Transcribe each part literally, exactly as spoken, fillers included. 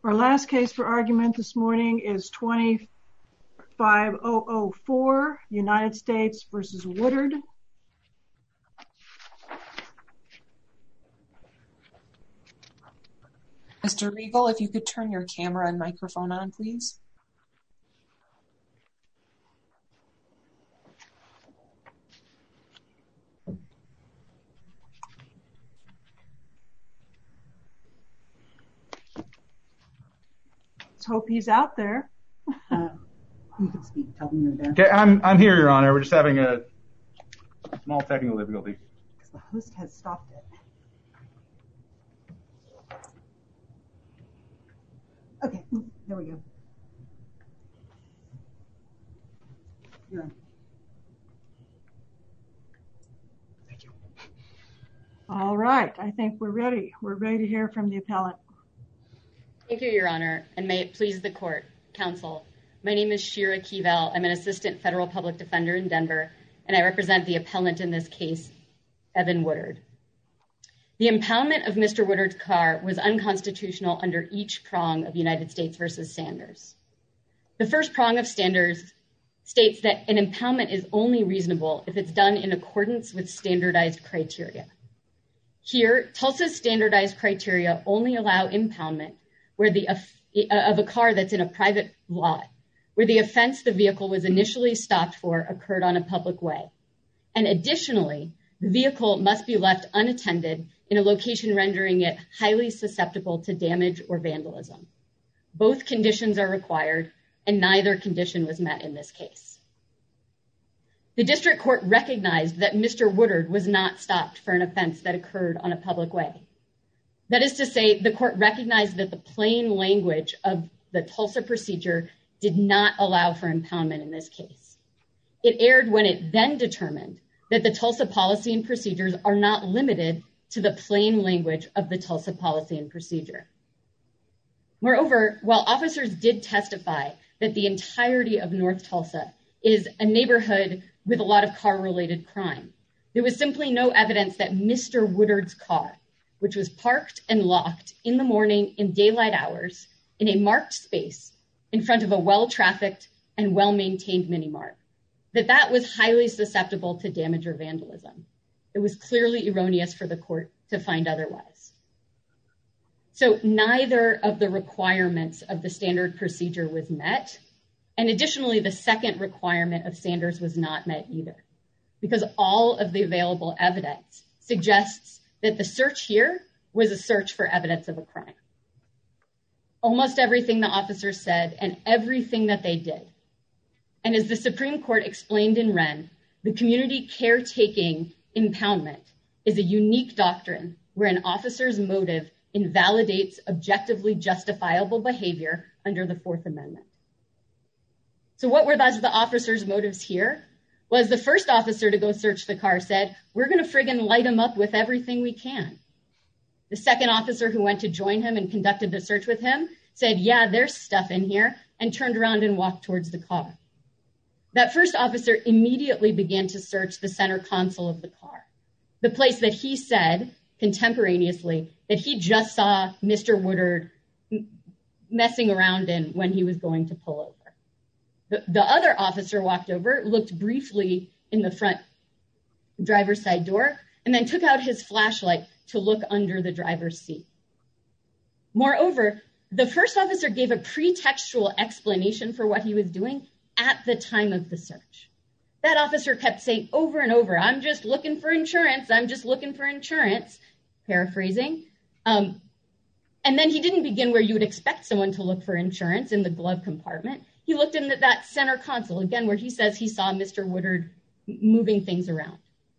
Our last case for argument this morning is twenty-five thousand four, United States versus Woodard. Mister Regal, if you could turn your camera and microphone on, please. Let's hope he's out there. Uh, you can speak. Tell them you're there. Okay, I'm I'm here, Your Honor. We're just having a small technical difficulty. Because the host has stopped it. Okay, there we go. You're on. Thank you. All right, I think we're ready. We're ready to hear from the appellant. Thank you, Your Honor, and may it please the court, counsel. My name is Shira Keevel. I'm an assistant federal public defender in Denver, and I represent the appellant in this case, Evan Woodard. The impoundment of Mister Woodard's car was unconstitutional under each prong of United States versus Sanders. The first prong of Sanders states that an impoundment is only reasonable if it's done in accordance with standardized criteria. Here, Tulsa's standardized criteria only allow impoundment where the of a car that's in a private lot, where the offense the vehicle was initially stopped for occurred on a public way. And additionally, the vehicle must be left unattended in a location rendering it highly susceptible to damage or vandalism. Both conditions are required, and neither condition was met in this case. The district court recognized that Mister Woodard was not stopped for an offense that occurred on a public way. That is to say, the court recognized that the plain language of the Tulsa procedure did not allow for impoundment in this case. It erred when it then determined that the Tulsa policy and procedures are not limited to the plain language of the Tulsa policy and procedure. Moreover, while officers did testify that the entirety of North Tulsa is a neighborhood with a lot of car-related crime, there was simply no evidence that Mister Woodard's car, which was parked and locked in the morning in daylight hours in a marked space in front of a well-trafficked and well-maintained mini-mart, that that was highly susceptible to damage or vandalism. It was clearly erroneous for the court to find otherwise. So neither of the requirements of the standard procedure was met, and additionally, the second requirement of Sanders was not met either, because all of the available evidence suggests that the search here was a search for evidence of a crime. Almost everything the officers said and everything that they did. And as the Supreme Court explained in Wren, the community caretaking impoundment is a unique doctrine where an officer's motive invalidates objectively justifiable behavior under the Fourth Amendment. So what were thus the officers' motives here? Was the first officer to go search the car said, we're going to friggin' light him up with everything we can. The second officer who went to join him and conducted the search with him said, yeah, there's stuff in here, and turned around and walked towards the car. That first officer immediately began to search the center console of the car, the place that he said contemporaneously that he just saw Mister Woodard messing around in when he was going to pull over. The, the other officer walked over, looked briefly in the front driver's side door, and then took out his flashlight to look under the driver's seat. Moreover, the first officer gave a pretextual explanation for what he was doing at the time of the search. That officer kept saying over and over, I'm just looking for insurance, I'm just looking for insurance, paraphrasing. Um, and then he didn't begin where you would expect someone to look for insurance, in the glove compartment. He looked in that center console, again, where he says he saw Mister Woodard moving things around.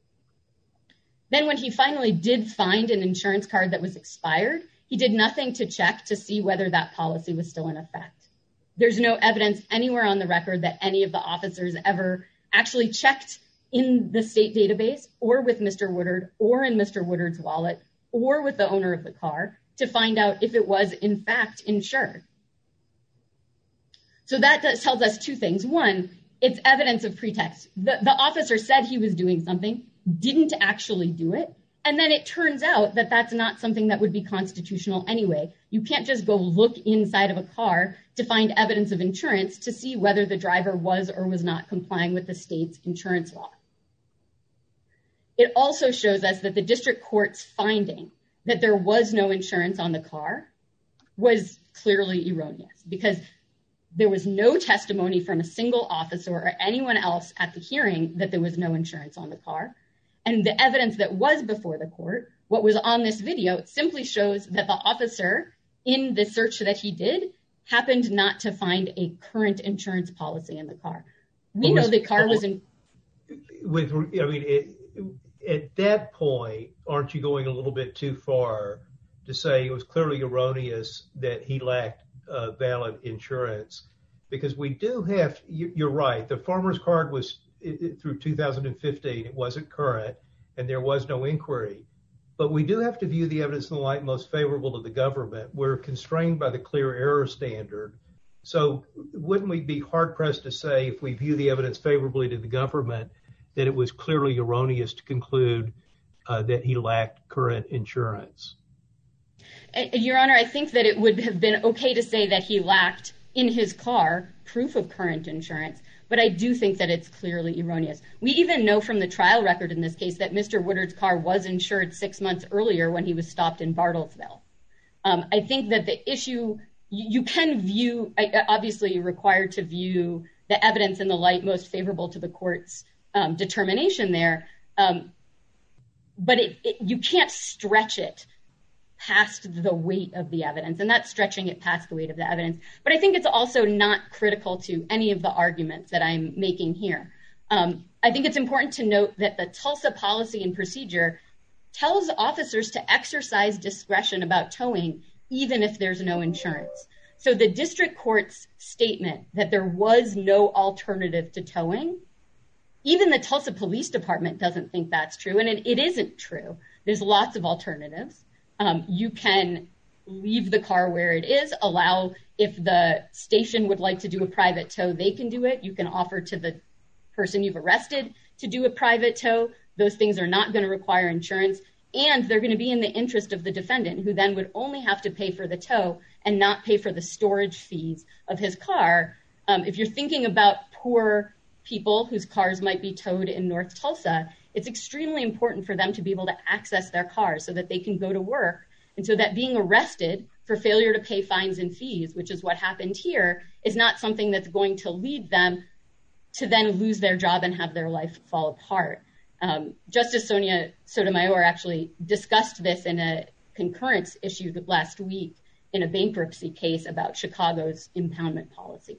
Then when he finally did find an insurance card that was expired, he did nothing to check to see whether that policy was still in effect. There's no evidence anywhere on the record that any of the officers ever actually checked in the state database or with Mister Woodard or in Mister Woodard's wallet or with the owner of the car to find out if it was in fact insured. So that does, tells us two things. One, it's evidence of pretext. The, the officer said he was doing something, didn't actually do it, And then it turns out that that's not something that would be constitutional anyway. You can't just go look inside of a car to find evidence of insurance to see whether the driver was or was not complying with the state's insurance law. It also shows us that the district court's finding that there was no insurance on the car was clearly erroneous, because there was no testimony from a single officer or anyone else at the hearing that there was no insurance on the car. And the evidence that was before the court, what was on this video, simply shows that the officer in the search that he did happened not to find a current insurance policy in the car. We know the car was in. With, I mean, it, at that point, aren't you going a little bit too far to say it was clearly erroneous that he lacked uh, valid insurance? Because we do have, you're right, the farmer's card was through two thousand fifteen, it wasn't current, and there was no inquiry. But we do have to view the evidence in the light most favorable to the government. We're constrained by the clear error standard. So wouldn't we be hard-pressed to say, if we view the evidence favorably to the government, that it was clearly erroneous to conclude uh, that he lacked current insurance? Your Honor, I think that it would have been okay to say that he lacked in his car proof of current insurance, but I do think that it's clearly erroneous. We even know from the trial record in this case that Mister Woodard's car was insured six months earlier when he was stopped in Bartlesville. Um, I think that the issue, you, you can view, obviously you're required to view the evidence in the light most favorable to the court's um, determination there, um, but it, it, you can't stretch it past the weight of the evidence, and that's stretching it past the weight of the evidence. But I think it's also not critical to any of the arguments that I'm making here. Um, I think it's important to note that the Tulsa policy and procedure tells officers to exercise discretion about towing, even if there's no insurance. So the district court's statement that there was no alternative to towing, even the Tulsa Police Department doesn't think that's true, and it, it isn't true. There's lots of alternatives. Um, you can leave the car where it is, allow, if the station would like to do a private tow, they can do it. You can offer to the person you've arrested to do a private tow. Those things are not going to require insurance, and they're going to be in the interest of the defendant, who then would only have to pay for the tow and not pay for the storage fees of his car. Um, if you're thinking about poor people whose cars might be towed in North Tulsa, it's extremely important for them to be able to access their cars so that they can go to work, and so that being arrested for failure to pay fines and fees, which is what happened here, is not something that's going to lead them to then lose their job and have their life fall apart. Um, Justice Sonia Sotomayor actually discussed this in a concurrence issued last week in a bankruptcy case about Chicago's impoundment policy.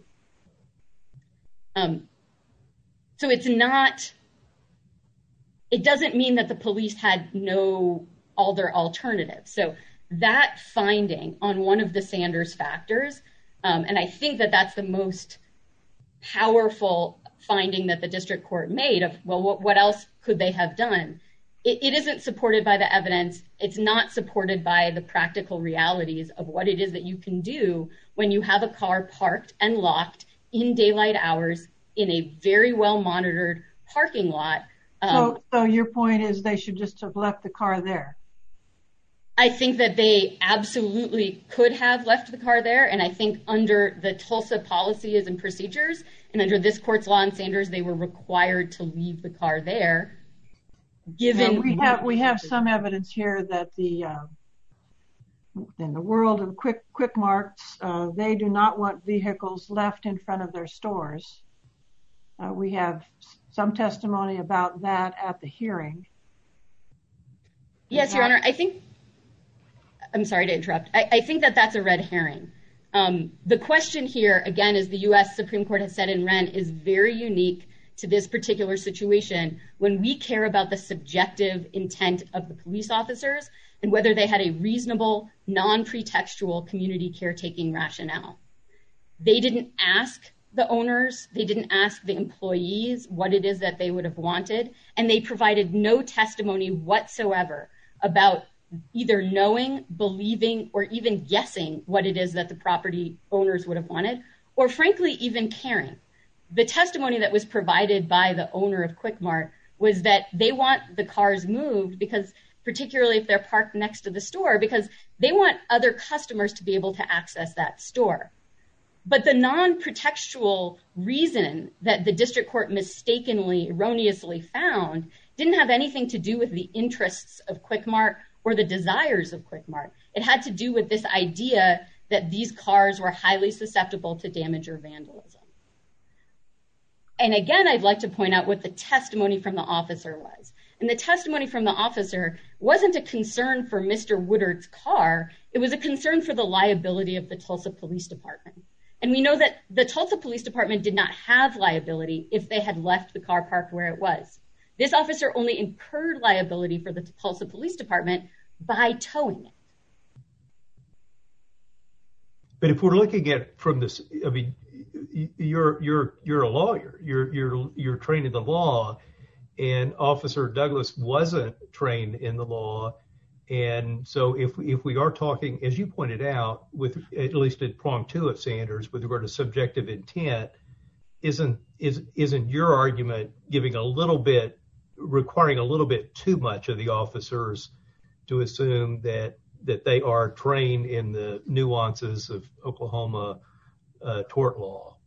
Um, so it's not... It doesn't mean that the police had no other alternatives. So that finding on one of the Sanders factors, um, and I think that that's the most powerful finding that the district court made of, well, what, what else could they have done? It, it isn't supported by the evidence. It's not supported by the practical realities of what it is that you can do when you have a car parked and locked in daylight hours in a very well monitored parking lot. Um, so, so your point is they should just have left the car there? I think that they absolutely could have left the car there, and I think under the Tulsa policies and procedures, and under this court's law in Sanders, they were required to leave the car there. Given well, we have we have some evidence here that the uh, in the world of quick quick marts, uh, they do not want vehicles left in front of their stores. Uh, we have some testimony about that at the hearing. Yes, Your Honor. I think, I'm sorry to interrupt. I, I think that that's a red herring. Um, the question here, again, as the U S Supreme Court has said in Wren, is very unique to this particular situation when we care about the subjective intent of the police officers and whether they had a reasonable, non-pretextual community caretaking rationale. They didn't ask the owners, they didn't ask the employees what it is that they would have wanted, and they provided no testimony whatsoever about either knowing, believing, or even guessing what it is that the property owners would have wanted, or frankly, even caring. The testimony that was provided by the owner of Quick Mart was that they want the cars moved because particularly if they're parked next to the store, because they want other customers to be able to access that store. But the non-pretextual reason that the district court mistakenly, erroneously found didn't have anything to do with the interests of Quick Mart or the desires of Quick Mart. It had to do with this idea that these cars were highly susceptible to damage or vandalism. And again, I'd like to point out what the testimony from the officer was. And the testimony from the officer wasn't a concern for Mister Woodard's car. It was a concern for the liability of the Tulsa Police Department. And we know that the Tulsa Police Department did not have liability if they had left the car parked where it was. This officer only incurred liability for the Tulsa Police Department by towing it. But if we're looking at it from this, I mean, you're you're you're a lawyer. You're you're you're trained in the law, and Officer Douglas wasn't trained in the law. And so if if we are talking, as you pointed out, with at least at prong two of Sanders with regard to subjective intent, isn't is isn't your argument giving a little bit, requiring a little bit too much of the officers to assume that that they are trained in the nuances of Oklahoma uh, tort law?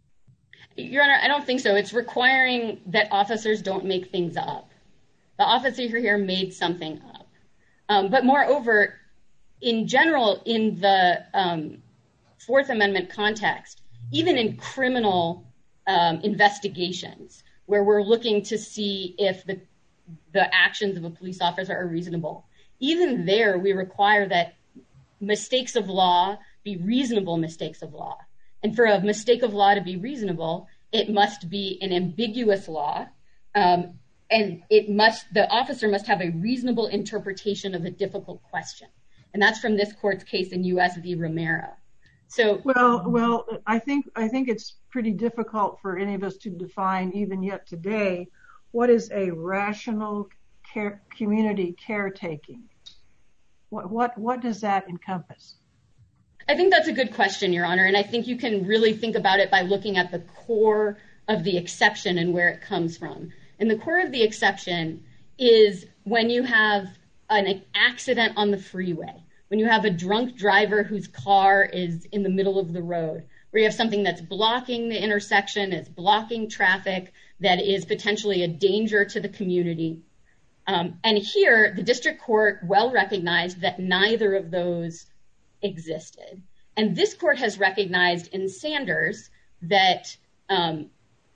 Your Honor, I don't think so. It's requiring that officers don't make things up. The officer here made something up. Um, but moreover, in general, in the um, Fourth Amendment context, even in criminal um, investigations, where we're looking to see if the the actions of a police officer are reasonable, even there we require that mistakes of law be reasonable mistakes of law. And for a mistake of law to be reasonable, it must be an ambiguous law. Um, And it must, the officer must have a reasonable interpretation of a difficult question. And that's from this court's case in U S v. Romero. So, well, well, I think, I think it's pretty difficult for any of us to define even yet today, what is a rational care, community caretaking? What, what, what does that encompass? I think that's a good question, Your Honor. And I think you can really think about it by looking at the core of the exception and where it comes from. And the core of the exception is when you have an accident on the freeway, when you have a drunk driver whose car is in the middle of the road, where you have something that's blocking the intersection, it's blocking traffic, that is potentially a danger to the community. Um, and here, the district court well recognized that neither of those existed. And this court has recognized in Sanders that um,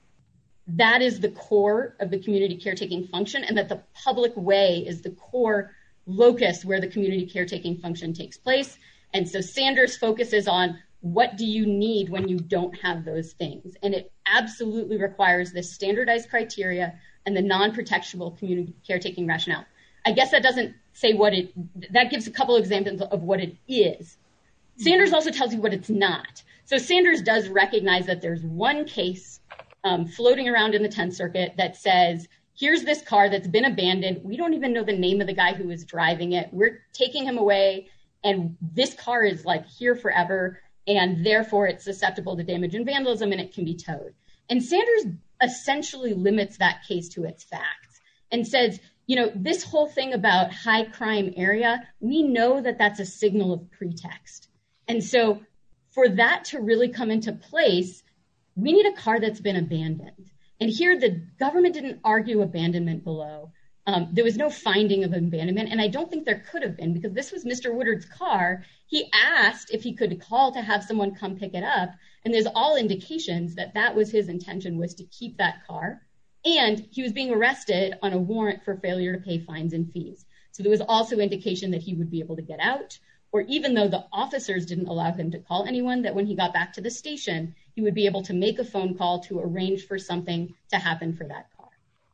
that is the core of the community caretaking function, and that the public way is the core locus where the community caretaking function takes place. And so Sanders focuses on what do you need when you don't have those things. And it absolutely requires this standardized criteria and the non-protectable community caretaking rationale. I guess that doesn't say what it, that gives a couple examples of what it is. Sanders also tells you what it's not. So Sanders does recognize that there's one case um, floating around in the tenth Circuit that says, here's this car that's been abandoned. We don't even know the name of the guy who was driving it. We're taking him away, and this car is like here forever, and therefore it's susceptible to damage and vandalism, and it can be towed. And Sanders essentially limits that case to its facts and says, you know, this whole thing about high crime area, we know that that's a signal of pretext. And so for that to really come into place, we need a car that's been abandoned. And here the government didn't argue abandonment below. Um, there was no finding of abandonment, and I don't think there could have been, because this was Mister Woodard's car. He asked if he could call to have someone come pick it up, and there's all indications that that was his intention, was to keep that car. And he was being arrested on a warrant for failure to pay fines and fees. So there was also indication that he would be able to get out, or even though the officers didn't allow him to call anyone, that when he got back to the station, he would be able to make a phone call to arrange for something to happen for that car.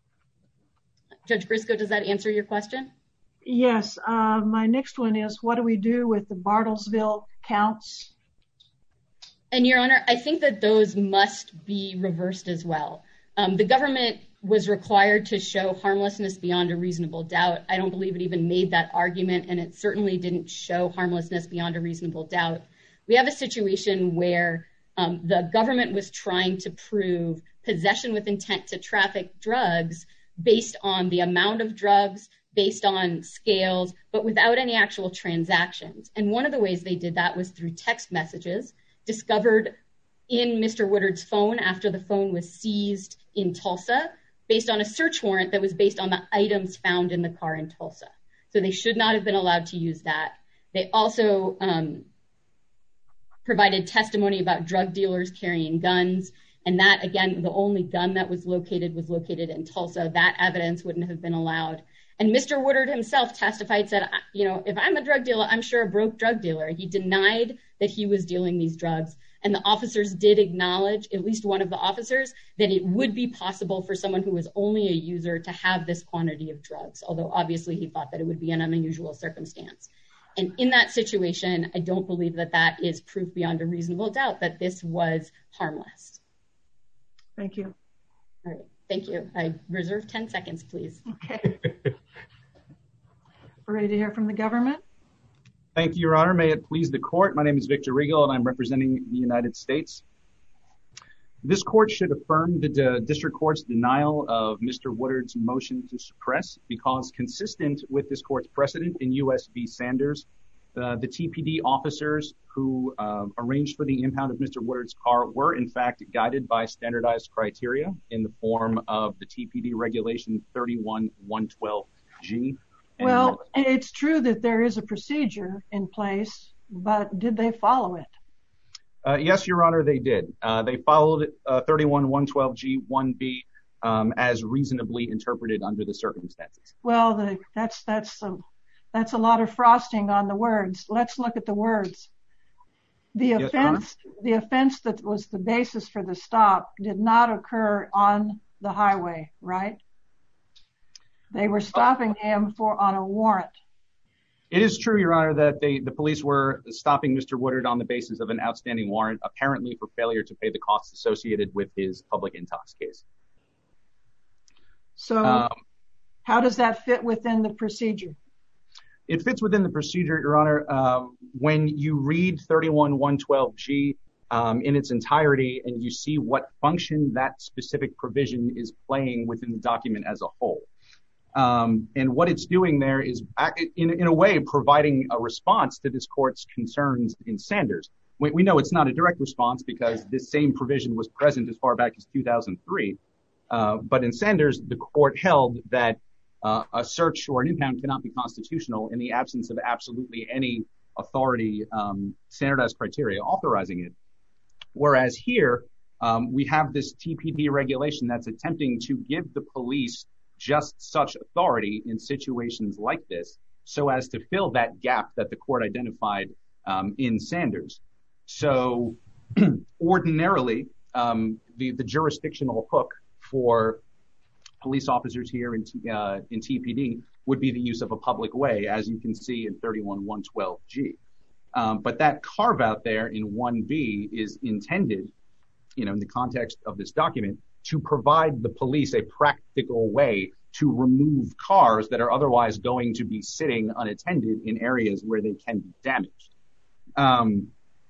Judge Briscoe, does that answer your question? Yes. Uh, my next one is, what do we do with the Bartlesville counts? And Your Honor, I think that those must be reversed as well. Um, the government was required to show harmlessness beyond a reasonable doubt. I don't believe it even made that argument, and it certainly didn't show harmlessness beyond a reasonable doubt. We have a situation where um, the government was trying to prove possession with intent to traffic drugs based on the amount of drugs, based on scales, but without any actual transactions. And one of the ways they did that was through text messages discovered in Mister Woodard's phone after the phone was seized in Tulsa, based on a search warrant that was based on the items found in the car in Tulsa. So they should not have been allowed to use that. They also um, provided testimony about drug dealers carrying guns. And that, again, the only gun that was located was located in Tulsa. That evidence wouldn't have been allowed. And Mister Woodard himself testified, said, you know, if I'm a drug dealer, I'm sure a broke drug dealer. He denied that he was dealing these drugs. And the officers did acknowledge, at least one of the officers, that it would be possible for someone who was only a user to have this quantity of drugs, although obviously he thought that it would be an unusual circumstance. And in that situation, I don't believe that that is proof beyond a reasonable doubt that this was harmless. Thank you. All right. Thank you. I reserve ten seconds, please. Okay. We're ready to hear from the government. Thank you, Your Honor. May it please the court. My name is Victor Regal, and I'm representing the United States. This court should affirm the de- district court's denial of Mister Woodard's motion to suppress because, consistent with this court's precedent in U S v. Sanders, uh, the T P D officers who uh, arranged for the impound of Mister Woodard's car were, in fact, guided by standardized criteria in the form of the T P D regulation thirty-one one twelve G. Well, it's true that there is a procedure in place, but did they follow it? Uh, yes, Your Honor, they did. Uh, they followed uh, thirty-one one twelve G one B um, as reasonably interpreted under the circumstances. Well, the, that's that's a, that's a lot of frosting on the words. Let's look at the words. The Yes, offense, the offense that was the basis for the stop did not occur on the highway, right? They were stopping him for on a warrant. It is true, Your Honor, that they, the police were stopping Mister Woodard on the basis of an outstanding warrant, apparently for failure to pay the costs associated with his public intox case. So um, how does that fit within the procedure? It fits within the procedure, Your Honor. Uh, when you read thirty-one one twelve G um, in its entirety and you see what function that specific provision is playing within the document as a whole. Um, and what it's doing there is, in, in a way, providing a response to this court's concerns in Sanders. We, we know it's not a direct response because this same provision was present as far back as two thousand three. Uh, but in Sanders, the court held that uh, a search or an impound cannot be constitutional in the absence of absolutely any authority, um, standardized criteria authorizing it. Whereas here, um, we have this T P D regulation that's attempting to give the police just such authority in situations like this so as to fill that gap that the court identified um, in Sanders. So ordinarily, um, the, the jurisdictional hook for police officers here in, uh, in T P D would be the use of a public way, as you can see in thirty-one one twelve G. Um, but that carve out there in one B is intended, you know, in the context of this document, to provide the police a practical way to remove cars that are otherwise going to be sitting unattended in areas where they can be damaged. Um,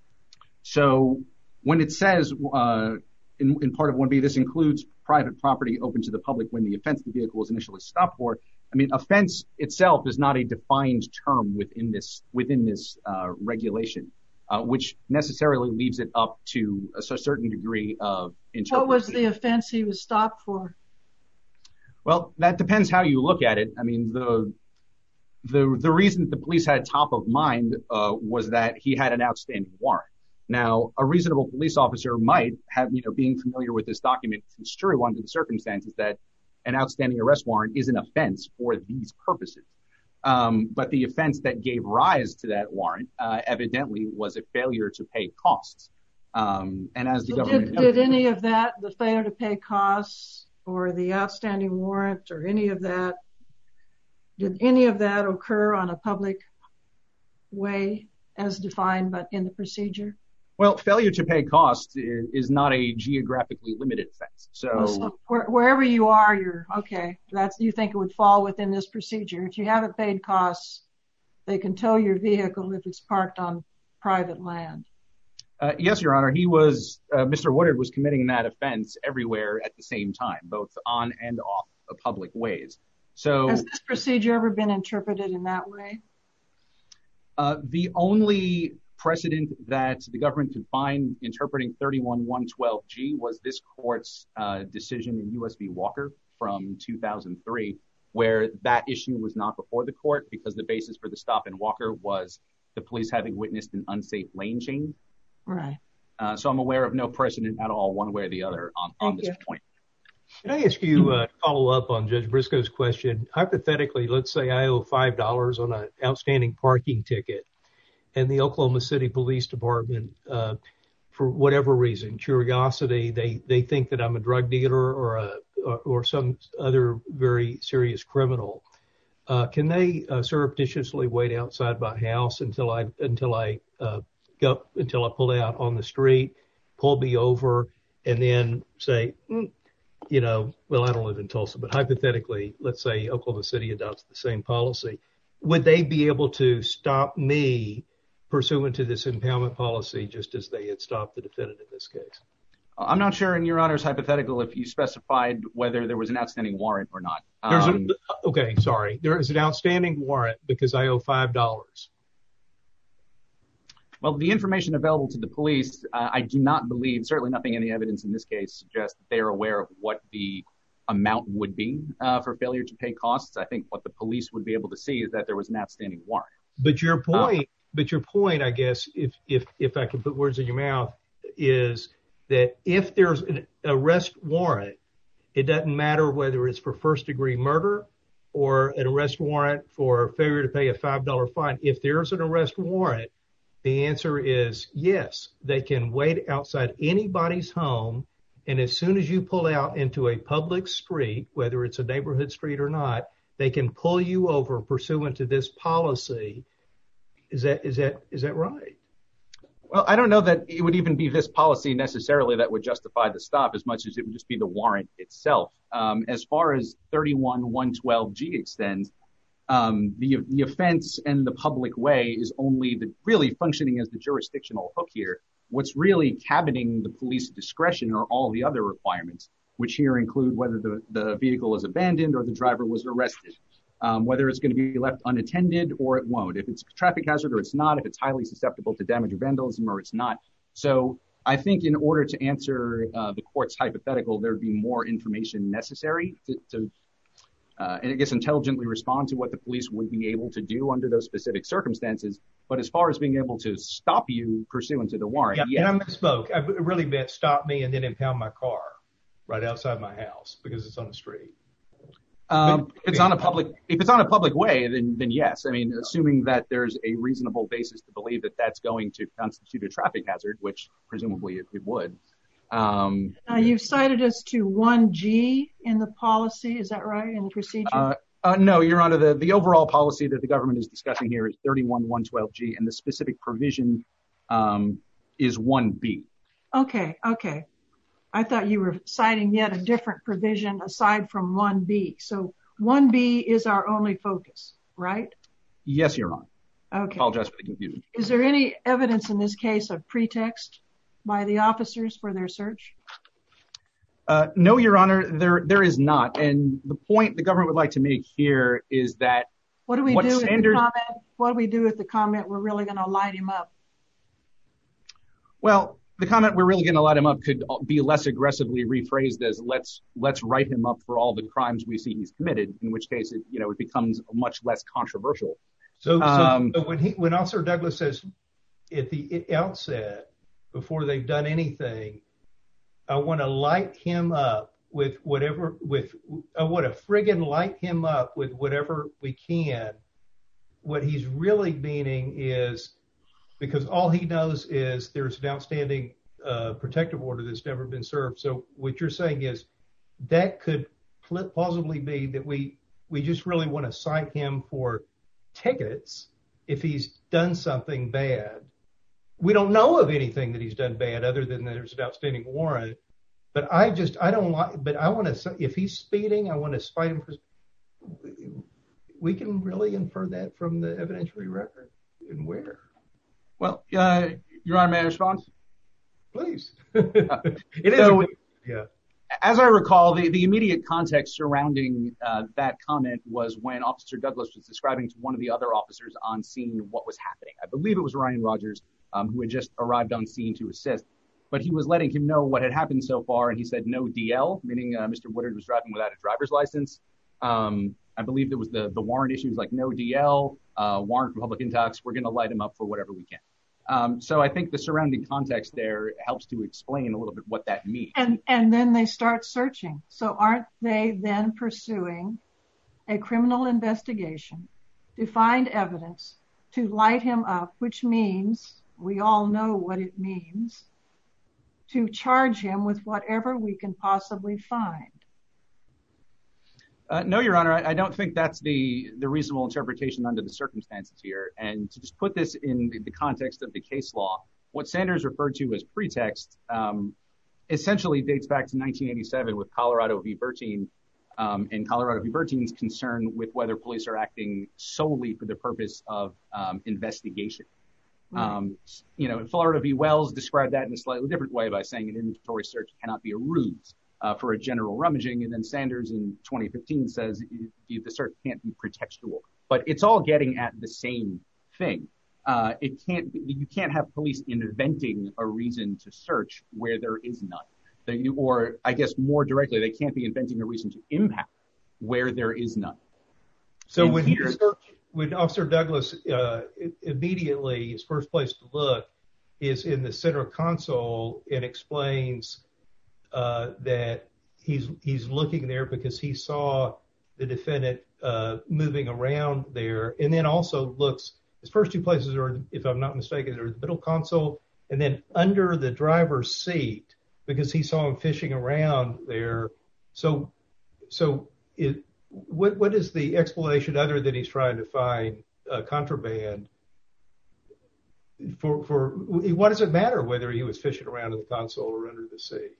so when it says uh, in, in part of one B, this includes private property open to the public when the offense the vehicle was initially stopped for. I mean, offense itself is not a defined term within this within this uh, regulation, uh, which necessarily leaves it up to a, a certain degree of interpretation. What was the offense he was stopped for? Well, that depends how you look at it. I mean, the the the reason that the police had top of mind uh, was that he had an outstanding warrant. Now, a reasonable police officer might have, you know, being familiar with this document, construe under the circumstances that an outstanding arrest warrant is an offense for these purposes. Um, but the offense that gave rise to that warrant uh, evidently was a failure to pay costs. Um, and as the So government did, did any of that, the failure to pay costs or the outstanding warrant or any of that, did any of that occur on a public way as defined but in the procedure? Well, failure to pay costs is, is not a geographically limited offense. So, Oh, so where, wherever you are, you're okay. That's, you think it would fall within this procedure. If you haven't paid costs, they can tow your vehicle if it's parked on private land. Uh, yes, Your Honor. He was, uh, Mister Woodard was committing that offense everywhere at the same time, both on and off of public ways. So has this procedure ever been interpreted in that way? Uh, the only precedent that the government could find interpreting thirty-one one twelve G was this court's uh, decision in U S v Walker from two thousand three, where that issue was not before the court because the basis for the stop in Walker was the police having witnessed an unsafe lane change. Right. Uh, so I'm aware of no precedent at all, one way or the other, on, on this point. Can I ask you uh, to follow up on Judge Briscoe's question? Hypothetically, let's say I owe five dollars on an outstanding parking ticket, and the Oklahoma City Police Department, uh, for whatever reason, curiosity, they, they think that I'm a drug dealer or a or, or some other very serious criminal. Uh, can they uh, surreptitiously wait outside my house until I until I uh, go until I pull out on the street, pull me over, and then say, mm, you know, well, I don't live in Tulsa, but hypothetically, let's say Oklahoma City adopts the same policy. Would they be able to stop me pursuant to this impoundment policy just as they had stopped the defendant in this case? I'm not sure in Your Honor's hypothetical if you specified whether there was an outstanding warrant or not. There's Um, a, okay, sorry. There is an outstanding warrant because I owe five dollars. Well, the information available to the police, uh, I do not believe, certainly nothing in the evidence in this case suggests that they are aware of what the amount would be uh, for failure to pay costs. I think what the police would be able to see is that there was an outstanding warrant. But your point, uh, but your point, I guess, if if if I can put words in your mouth, is that if there's an arrest warrant, it doesn't matter whether it's for first degree murder or an arrest warrant for failure to pay a five dollar fine. If there's an arrest warrant, the answer is yes, they can wait outside anybody's home. And as soon as you pull out into a public street, whether it's a neighborhood street or not, they can pull you over pursuant to this policy. Is that is that is that right? Well, I don't know that it would even be this policy necessarily that would justify the stop as much as it would just be the warrant itself. Um, as far as thirty-one one twelve G extends, um, the the offense and the public way is only the really functioning as the jurisdictional hook here. What's really cabining the police discretion are all the other requirements, which here include whether the, the vehicle is abandoned or the driver was arrested, um, whether it's going to be left unattended or it won't, if it's a traffic hazard or it's not, if it's highly susceptible to damage or vandalism or it's not. So I think in order to answer uh, the court's hypothetical, there'd be more information necessary to, to uh, and I guess intelligently respond to what the police would be able to do under those specific circumstances. But as far as being able to stop you pursuant to the warrant, yeah, yes. And I misspoke. I really meant stop me and then impound my car right outside my house because it's on the street. Um, if it's on a public, if it's on a public way, then then yes. I mean, assuming that there's a reasonable basis to believe that that's going to constitute a traffic hazard, which presumably it, it would. Um, now you've cited us to one G in the policy. Is that right? In the procedure? Uh, uh, no, Your Honor. The the overall policy that the government is discussing here is thirty-one one twelve G, and the specific provision um, is one B. Okay. Okay. I thought you were citing yet a different provision aside from one B. So one B is our only focus, right? Yes, Your Honor. Okay. Apologize for the confusion. Is there any evidence in this case of pretext by the officers for their search? Uh, no, Your Honor, there there is not. And the point the government would like to make here is that what do we what do with standard... the comment? What do we do with the comment? We're really going to light him up. Well, the comment "we're really going to light him up" could be less aggressively rephrased as "let's let's write him up for all the crimes we see he's committed." In which case, it you know it becomes much less controversial. So, Um, so, so when he when Officer Douglas says at the outset, before they've done anything, I want to light him up with whatever with I want to friggin' light him up with whatever we can. What he's really meaning is, because all he knows is there's an outstanding uh, protective order that's never been served. So what you're saying is that could plausibly be that we we just really want to cite him for tickets if he's done something bad. We don't know of anything that he's done bad other than there's an outstanding warrant. But I just I don't like. But I want to if he's speeding, I want to cite him for. We can really infer that from the evidentiary record, and where? Well, uh, Your Honor, may I respond? Please. Uh, it is. so, a, yeah. as I recall, the, the immediate context surrounding uh, that comment was when Officer Douglas was describing to one of the other officers on scene what was happening. I believe it was Ryan Rogers, um, who had just arrived on scene to assist. But he was letting him know what had happened so far, and he said no D L, meaning uh, Mister Woodard was driving without a driver's license. Um, I believe there was the, the warrant issues like no D L, uh, warrant for public intox. We're going to light him up for whatever we can. Um, so I think the surrounding context there helps to explain a little bit what that means. And and then they start searching. So aren't they then pursuing a criminal investigation to find evidence to light him up, which means, we all know what it means, to charge him with whatever we can possibly find? Uh, no, Your Honor, I, I don't think that's the, the reasonable interpretation under the circumstances here. And to just put this in the, the context of the case law, what Sanders referred to as pretext um, essentially dates back to nineteen eighty-seven with Colorado v. Bertine um, and Colorado v. Bertine's concern with whether police are acting solely for the purpose of um, investigation. Right. Um, you know, Florida v. Wells described that in a slightly different way by saying an inventory search cannot be a ruse. Uh, for a general rummaging, and then Sanders in twenty fifteen says the search can't be pretextual. But it's all getting at the same thing. Uh, it can't be, you can't have police inventing a reason to search where there is none. They, or I guess more directly, they can't be inventing a reason to impact where there is none. So and when, here, he search, when Officer Douglas uh, immediately, his first place to look is in the center console and explains Uh, that he's he's looking there because he saw the defendant uh, moving around there, and then also looks. His first two places are, if I'm not mistaken, are the middle console, and then under the driver's seat because he saw him fishing around there. So, so it, what what is the explanation other than he's trying to find uh, contraband? For for what does it matter whether he was fishing around in the console or under the seat?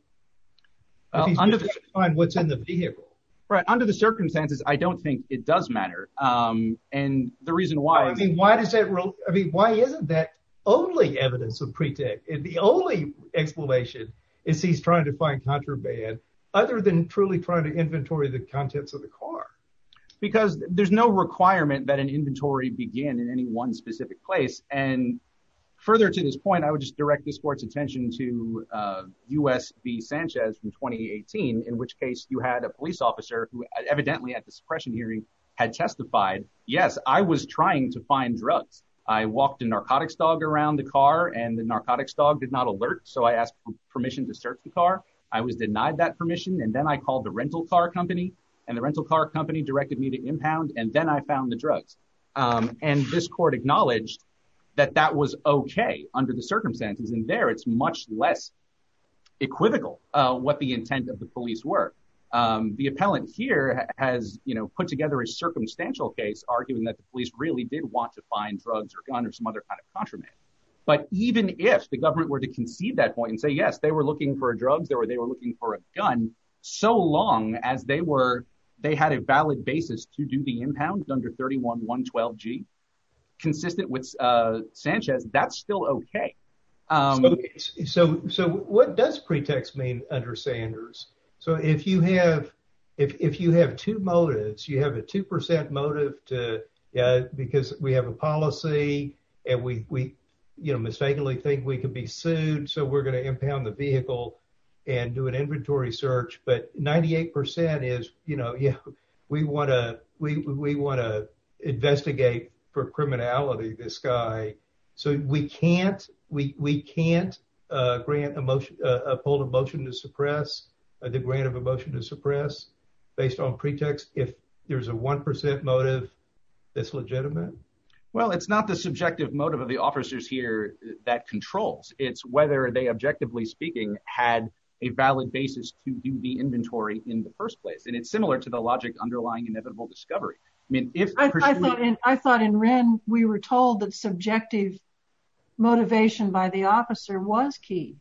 If he's under just the, trying to find what's in the vehicle. Right. Under the circumstances, I don't think it does matter. Um, and the reason why. No, I mean, why does that? Re- I mean, why isn't that only evidence of pretext? And the only explanation is he's trying to find contraband, other than truly trying to inventory the contents of the car. Because there's no requirement that an inventory begin in any one specific place. And further to this point, I would just direct this court's attention to uh, U S v. Sanchez from twenty eighteen, in which case you had a police officer who evidently at the suppression hearing had testified, yes, I was trying to find drugs. I walked a narcotics dog around the car and the narcotics dog did not alert, so I asked for permission to search the car. I was denied that permission, and then I called the rental car company, and the rental car company directed me to impound, and then I found the drugs. Um, and this court acknowledged that that was okay under the circumstances. And there it's much less equivocal uh, what the intent of the police were. Um, the appellant here has, you know, put together a circumstantial case arguing that the police really did want to find drugs or gun or some other kind of contraband. But even if the government were to concede that point and say, yes, they were looking for drugs or they were looking for a gun, so long as they were, they had a valid basis to do the impound under thirty-one one twelve G, consistent with uh, Sanchez, that's still okay. Um, so, so, so what does pretext mean under Sanders? So if you have, if if you have two motives, you have a two percent motive to, yeah, because we have a policy and we we, you know, mistakenly think we could be sued, so we're going to impound the vehicle and do an inventory search. But ninety-eight percent is, you know, yeah, we want to we we want to investigate for criminality this guy, so we can't we we can't uh, grant a motion uh, uphold a motion to suppress uh, the grant of a motion to suppress based on pretext if there's a one percent motive that's legitimate. Well, it's not the subjective motive of the officers here that controls. It's whether they, objectively speaking, had a valid basis to do the inventory in the first place, and it's similar to the logic underlying inevitable discovery. I mean, if I, pursued... I thought in I thought in Wren we were told that subjective motivation by the officer was key.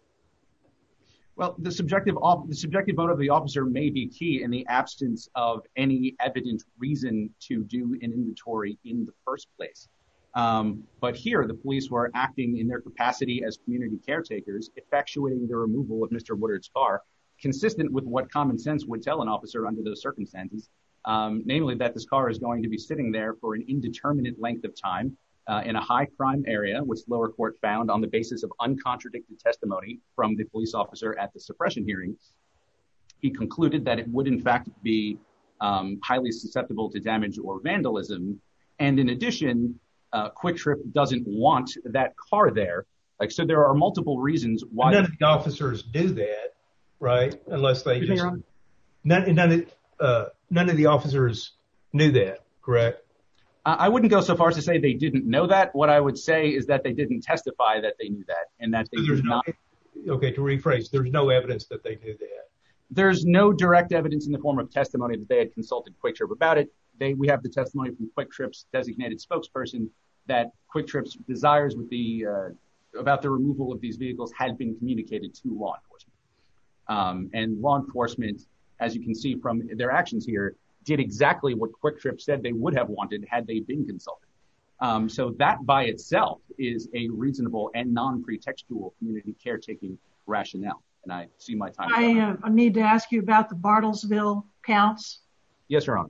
Well, the subjective the subjective motive of the officer may be key in the absence of any evident reason to do an inventory in the first place. Um, but here, the police were acting in their capacity as community caretakers, effectuating the removal of Mister Woodard's car consistent with what common sense would tell an officer under those circumstances, um, namely that this car is going to be sitting there for an indeterminate length of time uh, in a high crime area, which the lower court found on the basis of uncontradicted testimony from the police officer at the suppression hearing. He concluded that it would in fact be um, highly susceptible to damage or vandalism. And in addition, uh, Quick Trip doesn't want that car there. Like, so there are multiple reasons why. None of the officers do that, right? Unless they just, none, none, of, uh, none of the officers knew that, correct? I wouldn't go so far as to say they didn't know that. What I would say is that they didn't testify that they knew that, and that they so there's did no, not. Okay, to rephrase, there's no evidence that they knew that. There's no direct evidence in the form of testimony that they had consulted Quick Trip about it. They, we have the testimony from Quick Trip's designated spokesperson that Quick Trip's desires with the uh, about the removal of these vehicles had been communicated to law enforcement. Um, and law enforcement, as you can see from their actions here, did exactly what Quick Trip said they would have wanted had they been consulted. Um, so that by itself is a reasonable and non-pretextual community caretaking rationale. And I see my time. I, uh, I need to ask you about the Bartlesville counts. Yes, Your Honor.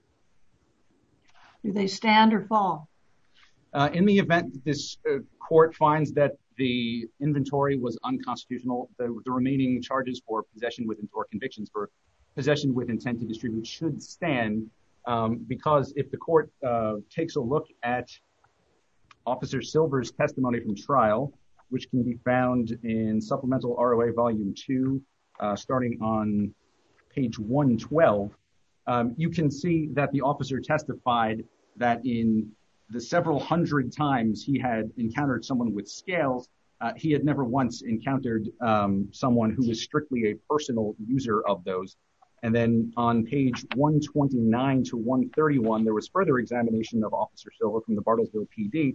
Do they stand or fall? Uh, in the event that this uh, court finds that the inventory was unconstitutional, the, the remaining charges for possession with or convictions for possession with intent to distribute should stand, um, because if the court uh, takes a look at Officer Silver's testimony from trial, which can be found in Supplemental R O A Volume two, uh, starting on page one twelve, um, you can see that the officer testified that in the several hundred times he had encountered someone with scales, uh, he had never once encountered um, someone who was strictly a personal user of those. And then on page one twenty-nine to one thirty-one, there was further examination of Officer Silver from the Bartlesville P D,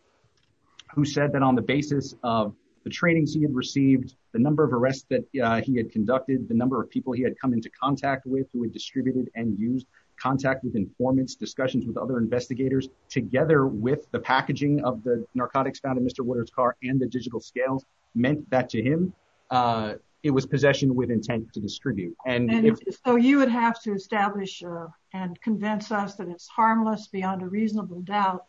who said that on the basis of the trainings he had received, the number of arrests that uh, he had conducted, the number of people he had come into contact with who had distributed and used, contact with informants, discussions with other investigators, together with the packaging of the narcotics found in Mister Woodard's car and the digital scales, meant that to him, uh, it was possession with intent to distribute. And, and if, so you would have to establish uh, and convince us that it's harmless beyond a reasonable doubt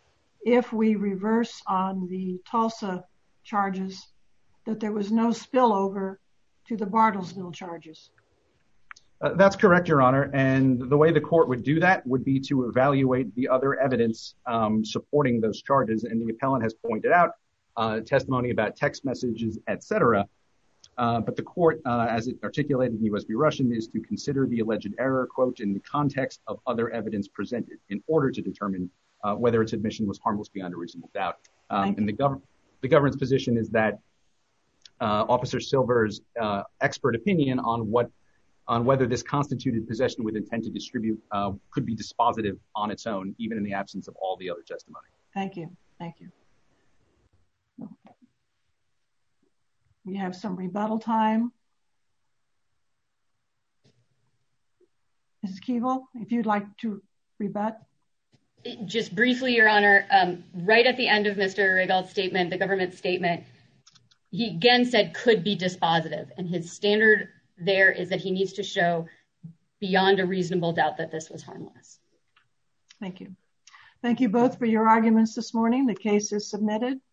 if we reverse on the Tulsa charges, that there was no spillover to the Bartlesville charges. Uh, that's correct, Your Honor. And the way the court would do that would be to evaluate the other evidence um, supporting those charges. And the appellant has pointed out uh, testimony about text messages, et cetera. Uh, but the court, uh, as it articulated in U S v. Russian, is to consider the alleged error, quote, in the context of other evidence presented in order to determine uh, whether its admission was harmless beyond a reasonable doubt. Um, and the, gov- the government's position is that uh, Officer Silver's uh, expert opinion on what on whether this constituted possession with intent to distribute uh, could be dispositive on its own, even in the absence of all the other testimony. Thank you. Thank you. We have some rebuttal time. Missus Keeble, if you'd like to rebut. Just briefly, Your Honor, um, right at the end of Mister Regal's statement, the government statement, he again said could be dispositive. And his standard there is that he needs to show beyond a reasonable doubt that this was harmless. Thank you. Thank you both for your arguments this morning. The case is submitted.